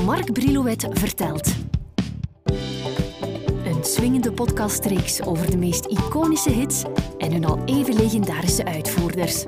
Mark Brilouet vertelt. Een swingende podcastreeks over de meest iconische hits en hun al even legendarische uitvoerders.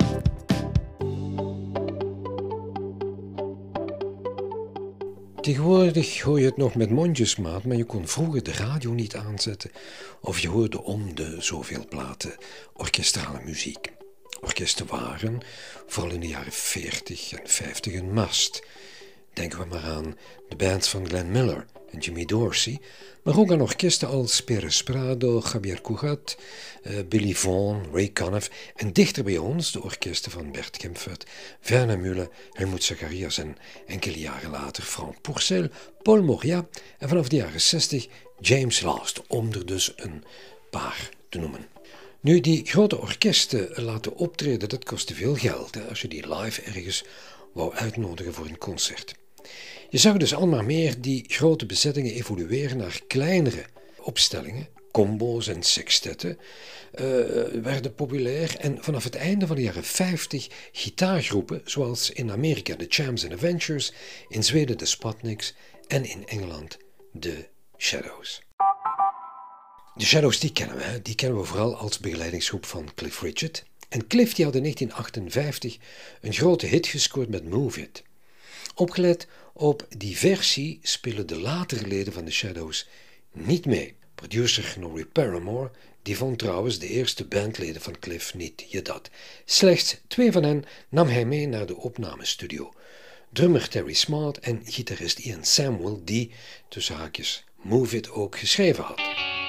Tegenwoordig hoor je het nog met mondjesmaat, maar je kon vroeger de radio niet aanzetten of je hoorde om de zoveel platen orkestrale muziek. Orkesten waren, vooral in de jaren 40 en 50, een must. Denken we maar aan de bands van Glenn Miller en Jimmy Dorsey, maar ook aan orkesten als Pérez Prado, Javier Cugat, Billy Vaughan, Ray Conniff en dichter bij ons de orkesten van Bert Kempfert, Werner Müller, Helmut Zacharias en enkele jaren later Frank Pourcel, Paul Moria en vanaf de jaren 60 James Last, om er dus een paar te noemen. Nu, die grote orkesten laten optreden, dat kostte veel geld, hè, als je die live ergens wou uitnodigen voor een concert. Je zag dus al maar meer die grote bezettingen evolueren naar kleinere opstellingen. Combo's en sextetten werden populair en vanaf het einde van de jaren 50 gitaargroepen zoals in Amerika de Champs and Adventures, in Zweden de Sputniks en in Engeland de Shadows. De Shadows die kennen we, hè? Die kennen we vooral als begeleidingsgroep van Cliff Richard. En Cliff die had in 1958 een grote hit gescoord met Move It. Opgelet op die versie spelen de latere leden van de Shadows niet mee. Producer Norrie Paramore die vond trouwens de eerste bandleden van Cliff niet je dat. Slechts 2 van hen nam hij mee naar de opnamestudio. Drummer Terry Smart en gitarist Ian Samuel die, tussen haakjes, Move It ook geschreven had.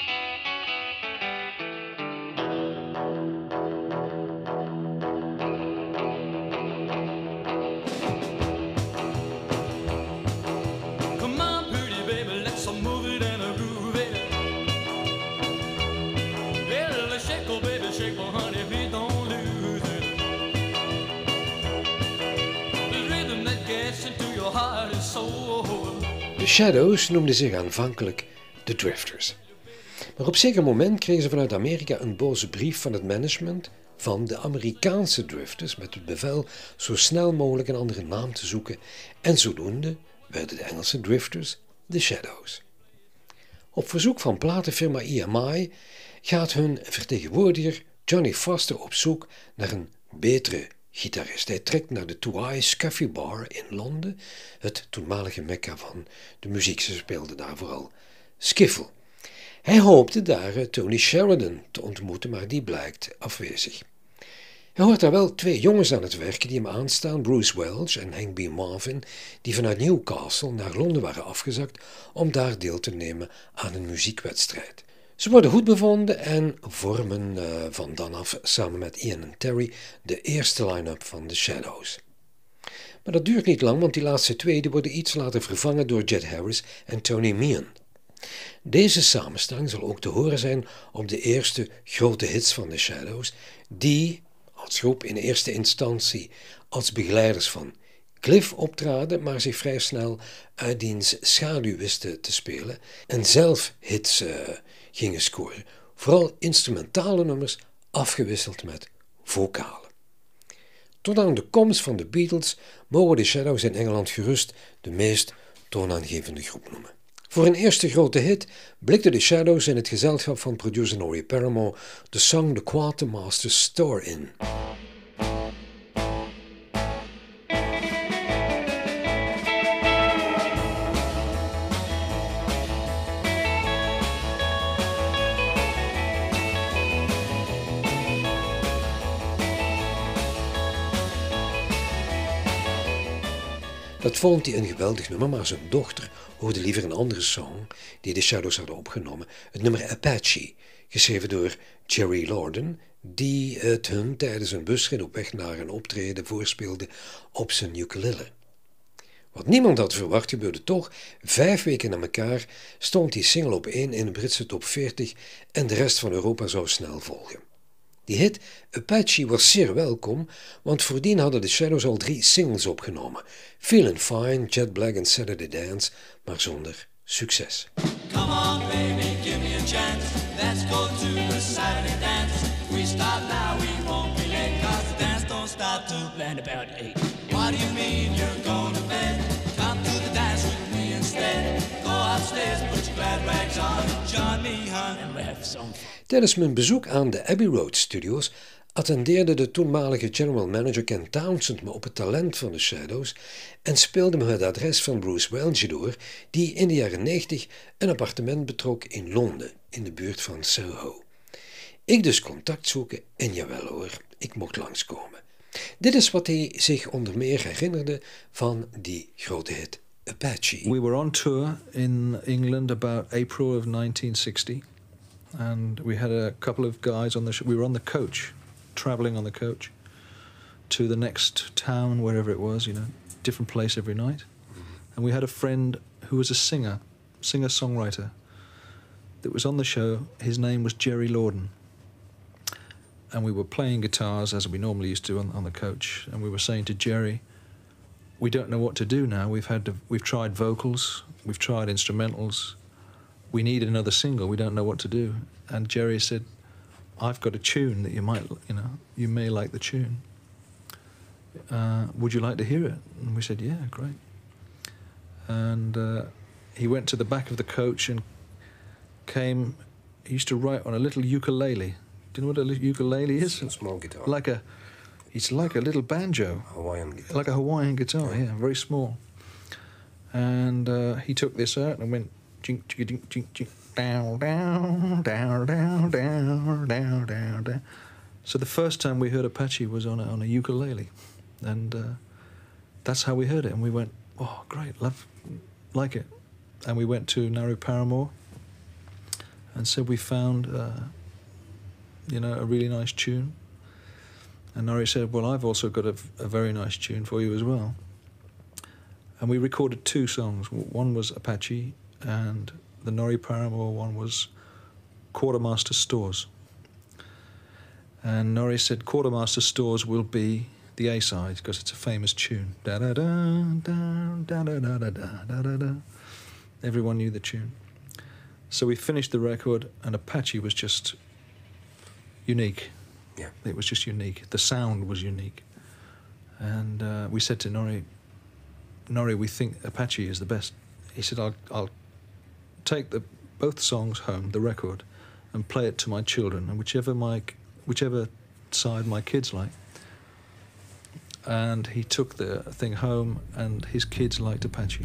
De Shadows noemden zich aanvankelijk de Drifters. Maar op zeker moment kregen ze vanuit Amerika een boze brief van het management van de Amerikaanse Drifters met het bevel zo snel mogelijk een andere naam te zoeken en zodoende werden de Engelse Drifters de Shadows. Op verzoek van platenfirma EMI gaat hun vertegenwoordiger Johnny Foster op zoek naar een betere gitarist. Hij trekt naar de Two Eyes Coffee Bar in Londen, het toenmalige mekka van de muziek. Ze speelden daar vooral skiffle. Hij hoopte daar Tony Sheridan te ontmoeten, maar die blijkt afwezig. Hij hoort daar wel 2 jongens aan het werken die hem aanstaan, Bruce Welch en Hank B. Marvin, die vanuit Newcastle naar Londen waren afgezakt om daar deel te nemen aan een muziekwedstrijd. Ze worden goed bevonden en vormen van dan af samen met Ian en Terry de eerste line-up van de Shadows. Maar dat duurt niet lang, want die laatste 2 die worden iets later vervangen door Jet Harris en Tony Meehan. Deze samenstelling zal ook te horen zijn op de eerste grote hits van de Shadows, die als groep in eerste instantie als begeleiders van Cliff optraden, maar zich vrij snel uit diens schaduw wisten te spelen en zelf hits gingen scoren. Vooral instrumentale nummers afgewisseld met vocalen. Tot aan de komst van de Beatles mogen de Shadows in Engeland gerust de meest toonaangevende groep noemen. Voor een eerste grote hit blikten de Shadows in het gezelschap van producer Norrie Paramore de song The Quartermaster Store in. Dat vond hij een geweldig nummer, maar zijn dochter hoorde liever een andere song die de Shadows hadden opgenomen, het nummer Apache, geschreven door Jerry Lorden, die het hun tijdens een busrit op weg naar een optreden voorspeelde op zijn ukulele. Wat niemand had verwacht gebeurde toch. 5 weken na elkaar stond die single op 1 in de Britse top 40 en de rest van Europa zou snel volgen. Die hit Apache was zeer welkom, want voordien hadden de Shadows al 3 singles opgenomen. Feelin' Fine, Jet Black en Saturday Dance, maar zonder succes. Come on baby, give me a chance. Let's go to the Saturday dance. We start now, we won't be late, 'cause the dance don't start till about 8. What do you mean you're going to bed? Come to the dance with me and stairs, put your glad rags on, join me, hon, and we'll have some fun. Tijdens mijn bezoek aan de Abbey Road Studios attendeerde de toenmalige general manager Ken Townsend me op het talent van de Shadows en speelde me het adres van Bruce Welch door, die in de jaren 90 een appartement betrok in Londen, in de buurt van Soho. Ik dus contact zoeken en jawel hoor, ik mocht langskomen. Dit is wat hij zich onder meer herinnerde van die grote hit Apache. We were on tour in England about April of 1960, and we had a couple of guys on we were on the coach, traveling on the coach to the next town, wherever it was, different place every night. And we had a friend who was a singer-songwriter that was on the show. His name was Jerry Lorden. And we were playing guitars as we normally used to on the coach, and we were saying to Jerry, we don't know what to do now. We've tried vocals, we've tried instrumentals. We need another single. We don't know what to do. And Jerry said, I've got a tune that you may like the tune. Would you like to hear it? And we said, yeah, great. And he went to the back of the coach and he used to write on a little ukulele. Do you know what a ukulele is? A small guitar. It's like a little banjo. Hawaiian guitar. Like a Hawaiian guitar, yeah, very small. And he took this out and went jink, jink, jink, jink, jink, down, down, down, down, down, down, down, down. So the first time we heard Apache was on a ukulele, and that's how we heard it. And we went, oh, great, like it. And we went to Naru Paramore and said we found, a really nice tune. And Norrie said, well, I've also got a very nice tune for you as well. And we recorded 2 songs. One was Apache, and the Norrie Paramore one was Quartermaster Stores. And Norrie said Quartermaster Stores will be the A-side because it's a famous tune. Da da da da da da da da da da da. Everyone knew the tune. So we finished the record, and Apache was just unique. Yeah. It was just unique. The sound was unique. And we said to Norrie, we think Apache is the best. He said, I'll take both songs home, the record, and play it to my children, and whichever side my kids like. And he took the thing home, and his kids liked Apache.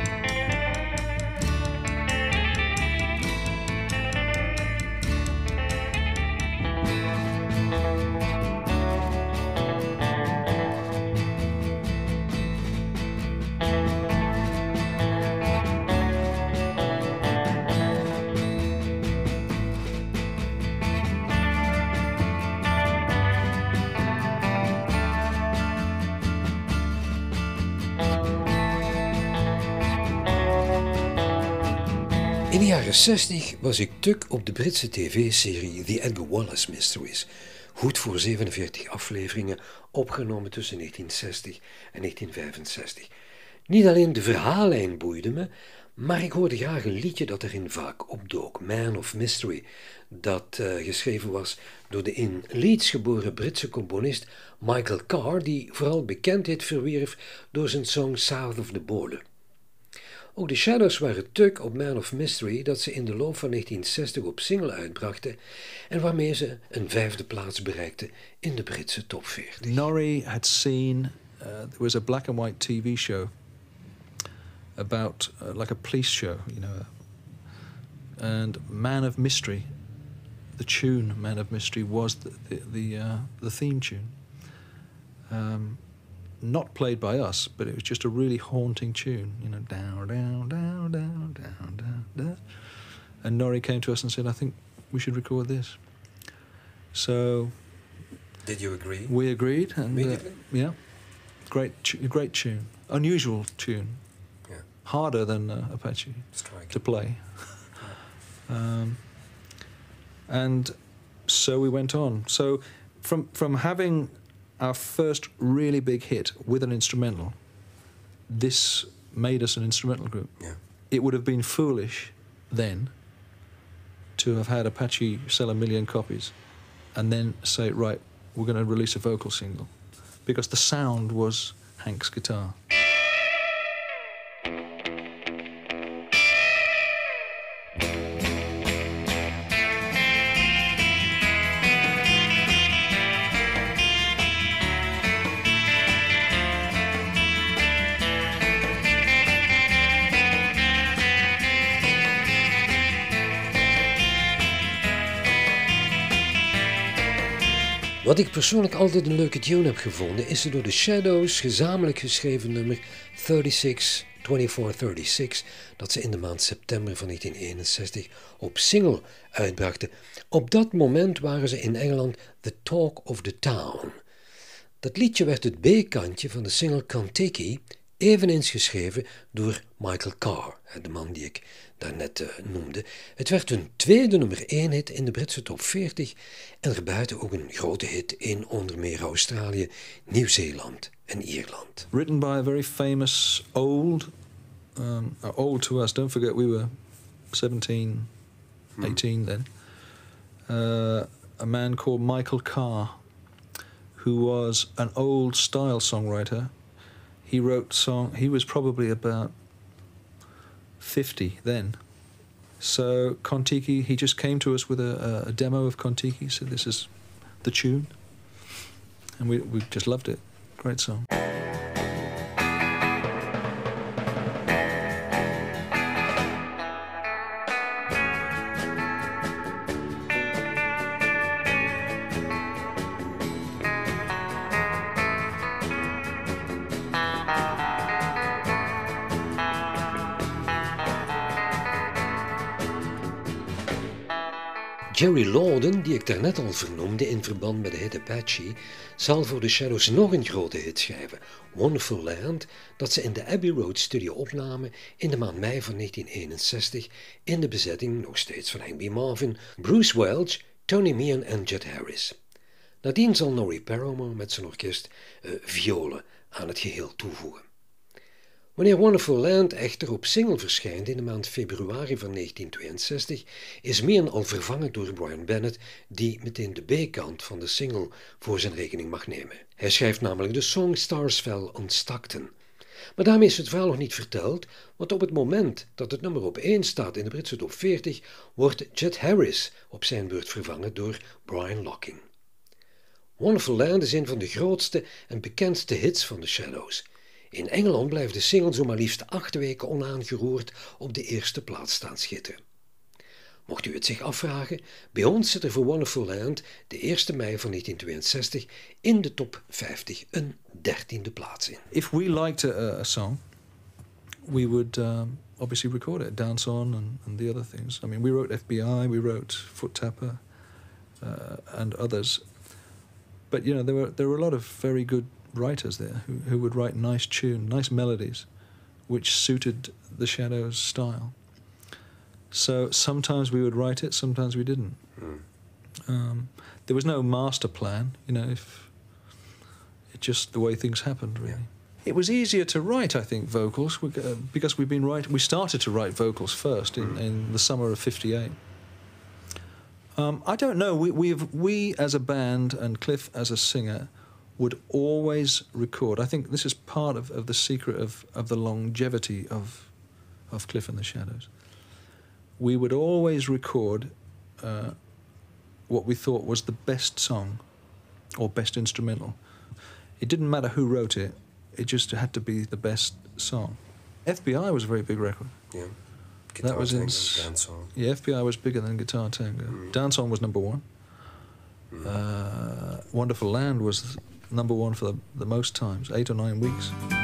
In de jaren 60 was ik tuk op de Britse tv-serie The Edgar Wallace Mysteries, goed voor 47 afleveringen, opgenomen tussen 1960 en 1965. Niet alleen de verhaallijn boeide me, maar ik hoorde graag een liedje dat erin vaak opdook, Man of Mystery, dat geschreven was door de in Leeds geboren Britse componist Michael Carr, die vooral bekendheid verwierf door zijn song South of the Border. Ook de Shadows waren tuk op Man of Mystery dat ze in de loop van 1960 op single uitbrachten en waarmee ze een 5e plaats bereikten in de Britse top 40. Norrie had seen, there was a black and white TV show about, like a police show, and Man of Mystery, the tune Man of Mystery was the theme tune. Not played by us, but it was just a really haunting tune, down, down, down, down, down, down, down. And Norrie came to us and said, I think we should record this. So... Did you agree? We agreed. And, immediately? Yeah. Great tune. Unusual tune. Yeah. Harder than Apache to play. And so we went on. So from having our first really big hit with an instrumental, this made us an instrumental group. Yeah. It would have been foolish then to have had Apache sell 1 million copies and then say, right, we're going to release a vocal single, because the sound was Hank's guitar. Wat ik persoonlijk altijd een leuke tune heb gevonden, is de door de Shadows gezamenlijk geschreven nummer 2436, dat ze in de maand september van 1961 op single uitbrachten. Op dat moment waren ze in Engeland the talk of the town. Dat liedje werd het B-kantje van de single Kon-Tiki, eveneens geschreven door Michael Carr, de man die ik daarnet noemde. Het werd hun tweede nummer 1 hit in de Britse top 40 en erbuiten ook een grote hit in onder meer Australië, Nieuw-Zeeland en Ierland. Written by a very famous old to us, don't forget we were 17, 18 then, a man called Michael Carr, who was an old style songwriter. He was probably about 50 then. So Kon-Tiki, he just came to us with a demo of Kon-Tiki, said this is the tune. And we just loved it. Great song. Jerry Lawden, die ik daarnet al vernoemde in verband met de hit Apache, zal voor de Shadows nog een grote hit schrijven, Wonderful Land, dat ze in de Abbey Road studio opnamen in de maand mei van 1961 in de bezetting nog steeds van Hank B. Marvin, Bruce Welch, Tony Meehan en Jet Harris. Nadien zal Norrie Paramore met zijn orkest violen aan het geheel toevoegen. Wanneer Wonderful Land echter op single verschijnt in de maand februari van 1962, is Meehan al vervangen door Brian Bennett, die meteen de B-kant van de single voor zijn rekening mag nemen. Hij schrijft namelijk de song Stars Fell on Stockton. Maar daarmee is het verhaal nog niet verteld, want op het moment dat het nummer op 1 staat in de Britse top 40, wordt Jet Harris op zijn beurt vervangen door Brian Locking. Wonderful Land is een van de grootste en bekendste hits van de Shadows. In Engeland blijft de single zomaar liefst 8 weken onaangeroerd op de eerste plaats staan schitteren. Mocht u het zich afvragen, bij ons zit er voor Wonderful Land de 1 mei van 1962 in de top 50 een 13e plaats in. If we liked a song, we would obviously record it, Dance On and the other things. I mean, we wrote FBI, we wrote Foot Tapper and others. But, you know, there were a lot of very good writers there who would write nice melodies, which suited the Shadows' style. So sometimes we would write it, sometimes we didn't. There was no master plan, you know, it just the way things happened, really. Yeah. It was easier to write, I think, vocals, because we started to write vocals first in the summer of '58. I don't know, we as a band and Cliff as a singer would always record. I think this is part of the secret of the longevity of Cliff and the Shadows. We would always record what we thought was the best song or best instrumental. It didn't matter who wrote it, it just had to be the best song. FBI was a very big record. Yeah. That was in Dance On. Yeah, FBI was bigger than Guitar Tango. Dance On was number 1. Wonderful Land was number 1 for the most times, 8 or 9 weeks.